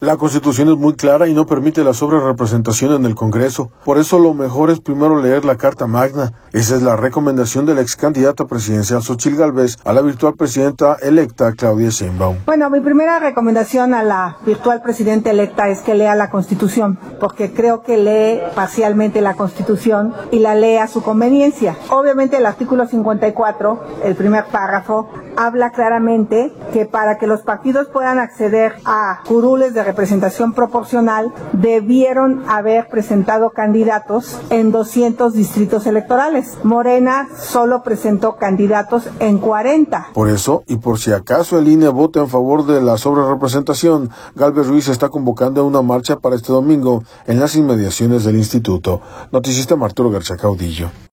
La Constitución es muy clara y no permite la sobrerepresentación en el Congreso. Por eso lo mejor es primero leer la Carta Magna. Esa es la recomendación de la ex candidata presidencial Xóchitl Gálvez a la virtual presidenta electa Claudia Sheinbaum. Bueno, mi primera recomendación a la virtual presidenta electa es que lea la Constitución, porque creo que lee parcialmente la Constitución y la lee a su conveniencia. Obviamente el artículo 54, el primer párrafo, habla claramente que para que los partidos puedan acceder a curules de representación proporcional, debieron haber presentado candidatos en 200 distritos electorales. Morena solo presentó candidatos en 40. Por eso, y por si acaso el INE vota en favor de la sobrerepresentación, Gálvez Ruiz está convocando a una marcha para este domingo en las inmediaciones del instituto. Noticista Arturo García Caudillo.